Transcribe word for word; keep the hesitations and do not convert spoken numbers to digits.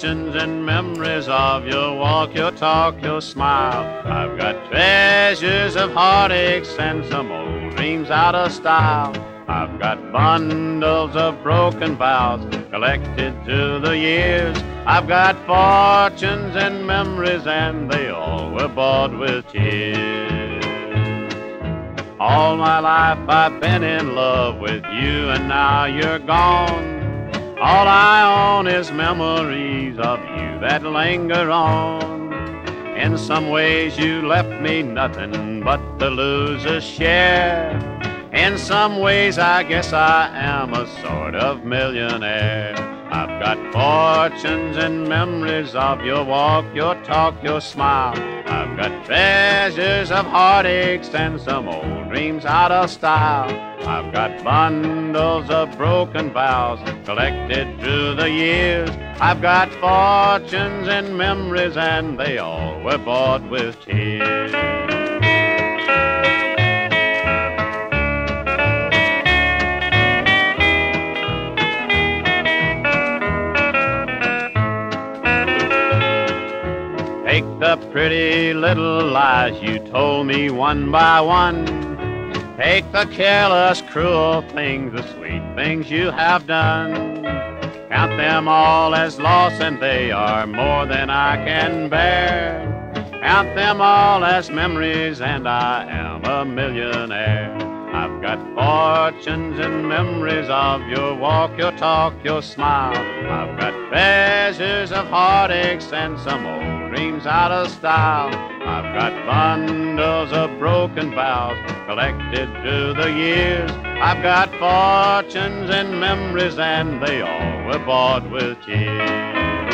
fortunes and memories of your walk, your talk, your smile. I've got treasures of heartaches and some old dreams out of style. I've got bundles of broken vows collected through the years. I've got fortunes and memories, and they all were bought with tears. All my life I've been in love with you, and now you're gone. All I own is memories of you that linger on. In some ways you left me nothing but the loser's share. In some ways I guess I am a sort of millionaire. I've got fortunes and memories of your walk, your talk, your smile. I've got treasures of heartaches and some old dreams out of style. I've got bundles of broken vows collected through the years. I've got fortunes and memories, and they all were bought with tears. Take the pretty little lies you told me one by one. Take the careless, cruel things, the sweet things you have done. Count them all as loss, and they are more than I can bear. Count them all as memories, and I am a millionaire. I've got fortunes and memories of your walk, your talk, your smile. I've got treasures of heartaches and some old dreams out of style. I've got bundles of broken vows collected through the years. I've got fortunes and memories, and they all were bought with tears.